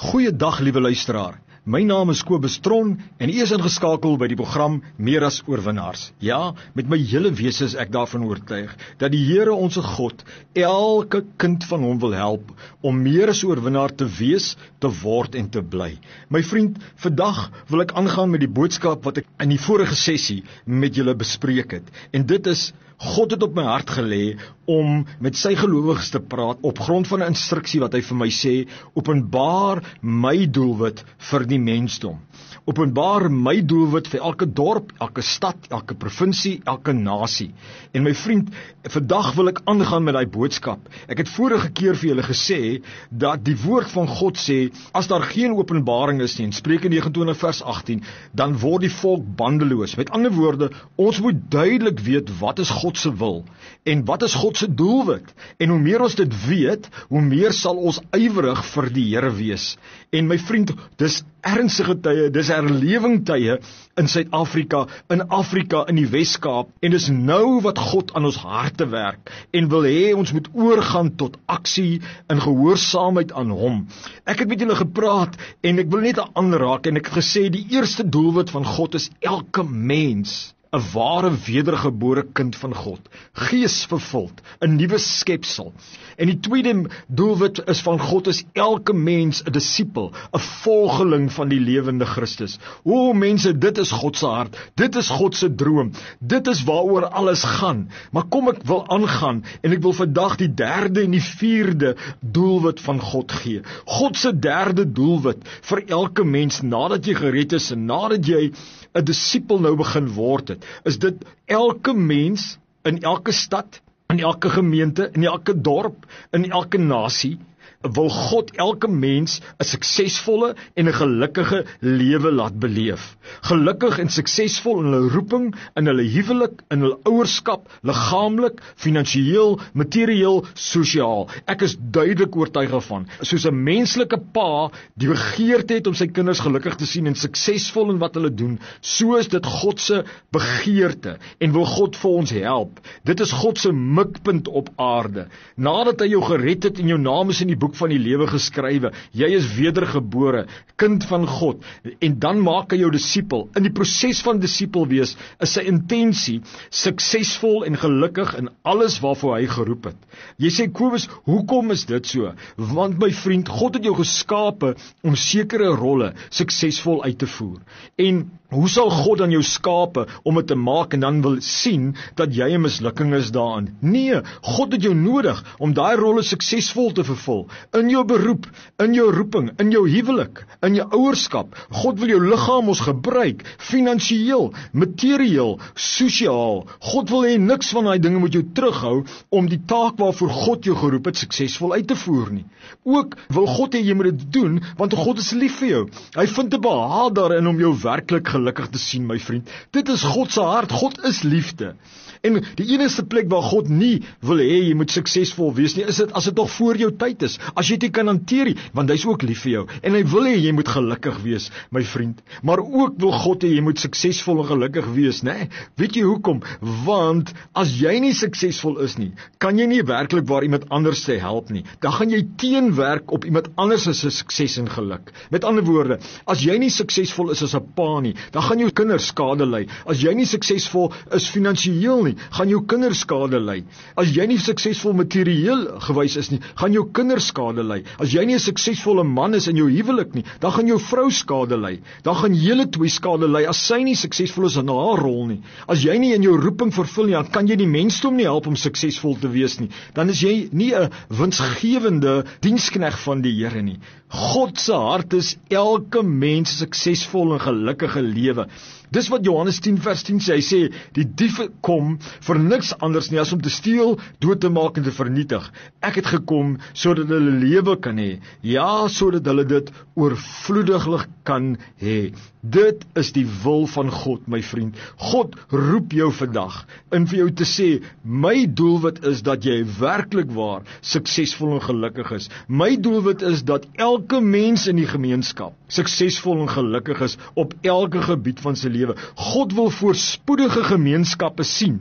Goeiedag, liewe luisteraar. My naam is Kobus Tron en u is ingeskakel by die program Meer as Oorwinnaars. Ja, met my hele wese is ek daarvan oortuig dat die Here onsse God elke kind van hom wil help om meer as oorwinnaar te wees, te word en te bly. My vriend, vandag wil ek aangaan met die boodskap wat ek in die vorige sessie met julle bespreek het. En dit is, God het op my hart gelê om met sy gelowiges te praat op grond van 'n instruksie wat hy vir my sê, openbaar my doelwit vir die mensdom. Openbaar my doelwit vir elke dorp, elke stad, elke provinsie, elke nasie. En my vriend, vandag wil ek aangaan met daai boodskap. Ek het vorige keer vir julle gesê dat die woord van God sê, as daar geen openbaring is nie, in Spreuke 29 vers 18, dan word die volk bandeloos. Met ander woorde, ons moet duidelik weet wat is God se wil en wat is God se doelwit. En hoe meer ons dit weet, hoe meer sal ons ywerig vir die Here wees. En my vriend, dis ernstige tye, dis herlewingtye in Suid-Afrika, in Afrika, in die Weskaap, en dis nou wat God aan ons harte werk, en wil hê ons moet oorgaan tot aksie in gehoorsaamheid aan hom. Ek het met julle gepraat, en ek wil net aanraak, en ek het gesê, die eerste doelwit van God is elke mens 'n ware wedergebore kind van God, geesvervuld, 'n nuwe skepsel. En die tweede doelwit is van God is elke mens 'n disipel, 'n volgeling van die lewende Christus. O mense, dit is God se hart, dit is God se droom, dit is waaroor alles gaan. Maar kom ek wil aangaan, en ek wil vandag die derde en die vierde doelwit van God gee. God se derde doelwit vir elke mens, nadat jy gered is, en nadat jy 'n disipel nou begin word het, is dit elke mens in elke stad, in elke gemeente, in elke dorp, in elke nasie, wil God elke mens 'n suksesvolle en 'n gelukkige lewe laat beleef. Gelukkig en suksesvol in hulle roeping, in hulle huwelik, in hulle ouerskap, liggaamlik, finansiëel, materieel, sosiaal. Ek is duidelik oortuig daarvan. Soos 'n menslike pa die begeerte het om sy kinders gelukkig te sien en suksesvol in wat hulle doen, so is dit God se begeerte en wil God vir ons help. Dit is God se mikpunt op aarde. Nadat hy jou gered het en jou naam is in die boek van die lewe geskrywe, jy is wedergebore, kind van God, en dan maak hy jou disipel. In die proses van disipel wees, is sy intensie suksesvol en gelukkig in alles waarvoor hy geroep het. Jy sê, Kobus, hoekom is dit so? Want my vriend, God het jou geskape om sekere rolle suksesvol uit te voer. En hoe sal God dan jou skape om dit te maak en dan wil sien dat jy 'n mislukking is daarin? Nee, God het jou nodig om daai rolle suksesvol te vervul. In jou beroep, in jou roeping, in jou huwelik, in jou ouerskap. God wil jou liggaam ons gebruik, finansiëel, materieel, sosiaal. God wil hê niks van daai dinge moet jou terughou om die taak waarvoor God jou geroep het suksesvol uit te voer nie. Ook wil God hê jy moet dit doen, want God is lief vir jou. Hy vind 'n behaag daarin om jou werklik gelukkig te sien, my vriend. Dit is God se hart. God is liefde. En die enigste plek waar God nie wil hê jy moet suksesvol wees nie, is dit as dit nog voor jou tyd is. As jy dit kan hanteer nie, want hy is ook lief vir jou. En hy wil hê jy moet gelukkig wees, my vriend. Maar ook wil God hê jy moet suksesvol en gelukkig wees, né? Weet jy hoekom? Want as jy nie suksesvol is nie, kan jy nie werklik waar iemand anders te help nie. Dan gaan jy teenwerk op iemand anders se sukses en geluk. Met ander woorde, as jy nie suksesvol is as 'n pa nie, dan gaan jou kinders skade ly. As jy nie suksesvol is finansiëel nie, gaan jou kinders skade ly. As jy nie suksesvol materieel gewys is nie, gaan jou kinders skade ly. As jy nie 'n suksesvolle man is in jou huwelik nie, dan gaan jou vrou skade ly. Dan gaan julle twee skade ly as sy nie suksesvol is in haar rol nie. As jy nie in jou roeping vervul nie, dan kan jy die mensdom nie help om suksesvol te wees nie. Dan is jy nie 'n winsgewende dienskneg van die Here nie. God se hart is elke mens suksesvol en gelukkige lewe. Dis wat Johannes 10 vers 10 sê. Hy sê, die diewe kom vir niks anders nie as om te steel, dood te maak en te vernietig. Ek het gekom sodat hulle lewe kan hê. Ja, sodat hulle dit oorvloediglik kan hê. Dit is die wil van God, my vriend. God roep jou vandag in vir jou te sê, my doelwit is dat jy werklik waar suksesvol en gelukkig is. My doelwit is dat elke mens in die gemeenskap suksesvol en gelukkig is op elke gebied van sy lewe. God wil voorspoedige gemeenskappe sien.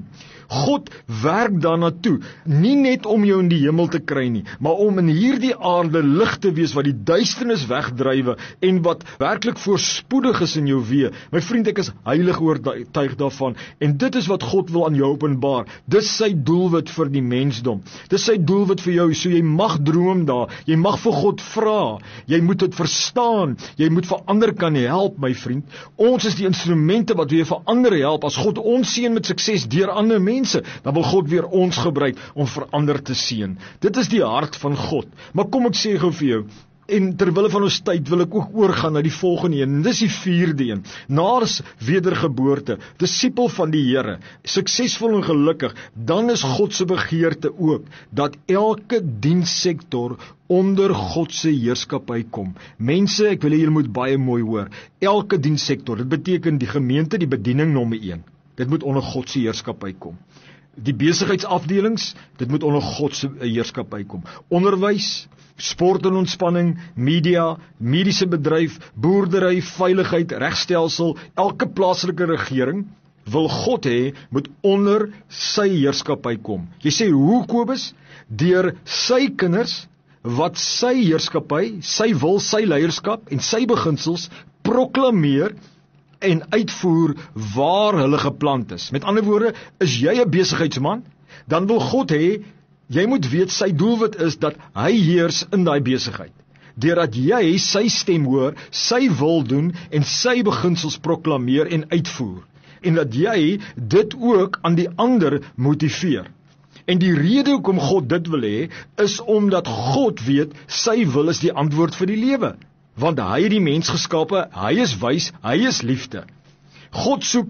God werk daarna toe, nie net om jou in die hemel te kry nie, maar om in hierdie aarde lig te wees wat die duisternis wegdrywe en wat werklik voorspoedig is in jou weë. My vriend, ek is heilig oortuig daarvan, en dit is wat God wil aan jou openbaar. Dis sy doelwit vir die mensdom. Dis sy doelwit vir jou, so jy mag droom daar, jy mag vir God vra, jy moet dit verstaan, jy moet vir ander kan help, my vriend. Ons is die instrumente wat weer vir ander help. As God ons seën met sukses deur ander mense, dan wil God weer ons gebruik om vir ander te seën. Dit is die hart van God. Maar kom ek sê gou vir jou, en terwille van ons tyd wil ek ook oorgaan na die volgende een, en dis die 4de een, naas wedergeboorte, disipel van die Here, suksesvol en gelukkig, dan is God se begeerte ook, dat elke dienssektor onder God se heerskappy kom. Mense, ek wil hê julle moet baie mooi hoor, elke dienssektor, dit beteken die gemeente, die bediening nommer 1, dit moet onder God se heerskappy kom. Die besigheidsafdelings, dit moet onder God se heerskappy kom. Onderwys, sport en ontspanning, media, mediese bedryf, boerdery, veiligheid, regstelsel, elke plaaslike regering wil God hê moet onder sy heerskappy kom. Jy sê, hoe Kobus? Deur sy kinders wat sy heerskappy, sy wil, sy leierskap en sy beginsels proklameer en uitvoer waar hulle geplant is. Met ander woorde, is jy 'n besigheidsman, dan wil God hê, jy moet weet sy doelwit is dat hy heers in daai besigheid. Deurdat jy sy stem hoor, sy wil doen en sy beginsels proklameer en uitvoer. En dat jy dit ook aan die ander motiveer. En die rede hoekom God dit wil hê, is omdat God weet, sy wil is die antwoord vir die lewe. Want hy het die mens geskape, hy is wys, hy is liefde. God soek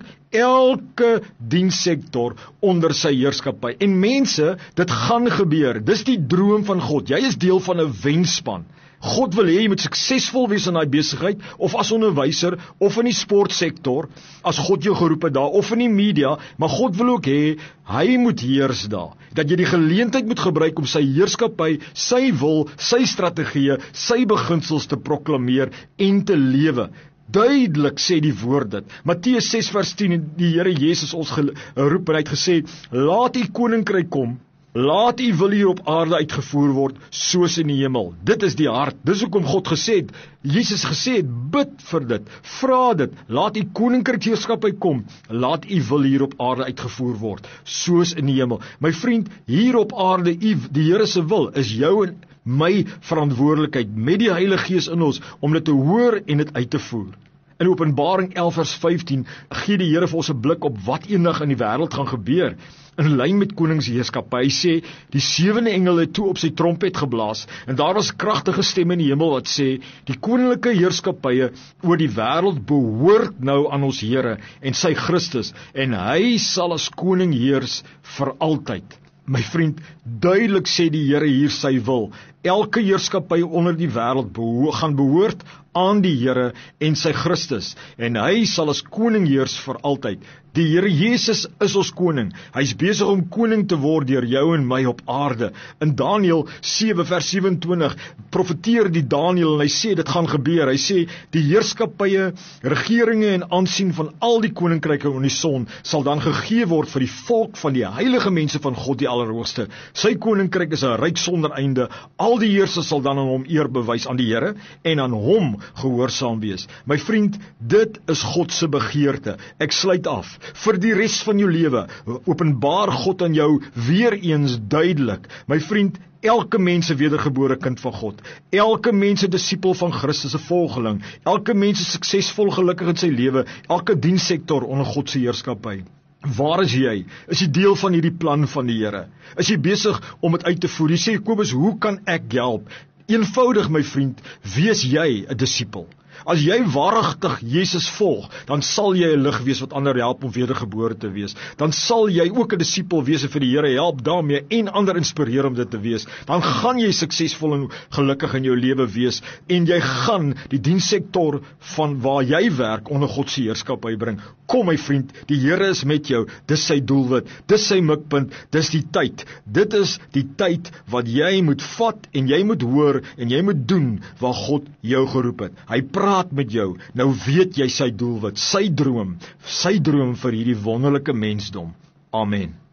elke dienssektor onder sy heerskappy. En mense, dit gaan gebeur. Dis die droom van God. Jy is deel van 'n wenspan. God wil hê jy moet suksesvol wees in daai besigheid, of as onderwyser, of in die sportsektor, as God jou geroep het daar, of in die media, maar God wil ook hê, hy moet heers daar. Dat jy die geleentheid moet gebruik om sy heerskappy, sy wil, sy strategieë, sy beginsels te proklameer en te lewe. Duidelik sê die woord dit. Matteus 6 vers 10, die Here Jesus ons geroep en hy het gesê, laat u koninkryk kom, laat u wil hier op aarde uitgevoer word, soos in die hemel. Dit is die hart. Dis hoekom God gesê het, Jesus gesê het, bid vir dit, vra dit, laat u koninkryk heerskappy kom, laat u wil hier op aarde uitgevoer word, soos in die hemel. My vriend, hier op aarde, die Here se wil, is jou en my verantwoordelikheid, met die Heilige Gees in ons, om dit te hoor en dit uit te voer. In Openbaring 11 vers 15 gee die Here vir ons 'n blik op wat eendag in die wêreld gaan gebeur, in lyn met koningsheerskappy. Hy sê, die 7de engel het toe op sy trompet geblaas, en daar was kragtige stemme in die hemel wat sê, die koninklike heerskappye oor die wêreld behoort nou aan ons Here en sy Christus, en hy sal as koning heers vir altyd. My vriend, duidelik sê die Here hier sy wil. Elke heerskappy onder die wêreld gaan behoort aan die Here en sy Christus, en hy sal as koning heers vir altyd. Die Here Jesus is ons koning. Hy's besig om koning te word deur jou en my op aarde. In Daniël 7 vers 27 profeteer die Daniël en hy sê dit gaan gebeur. Hy sê die heerskappye, regeringe en aansien van al die koninkryke onder die son sal dan gegee word vir die volk van die heilige mense van God die Allerhoogste. Sy koninkryk is 'n ryk sonder einde. Al die heersers sal dan aan hom eer bewys, aan die Here, en aan hom gehoorsaam wees. My vriend, dit is God se begeerte. Ek sluit af. Vir die res van jou lewe, openbaar God aan jou weer eens duidelik. My vriend, elke mens 'n wedergebore kind van God. Elke mens 'n disipel van Christus se volgeling. Elke mens is suksesvol, gelukkig in sy lewe. Elke dienssektor onder God se heerskappy. Waar is jy? Is jy deel van hierdie plan van die Here? Is jy besig om dit uit te voer? Jy sê, Kobus, hoe kan ek help? Eenvoudig, my vriend, wees jy 'n disipel. As jy waaragtig Jesus volg, dan sal jy 'n lig wees wat ander help om wedergebore te wees. Dan sal jy ook 'n disipel wees en vir die Here help daarmee en ander inspireer om dit te wees. Dan gaan jy suksesvol en gelukkig in jou lewe wees en jy gaan die dienssektor van waar jy werk onder God se heerskap bring. Kom my vriend, die Here is met jou. Dis sy doelwit, dis sy mikpunt, dis die tyd. Dit is die tyd wat jy moet vat en jy moet hoor en jy moet doen waar God jou geroep het. Hy praat met jou. Nou weet jy sy doelwit, sy droom vir hierdie wonderlike mensdom. Amen.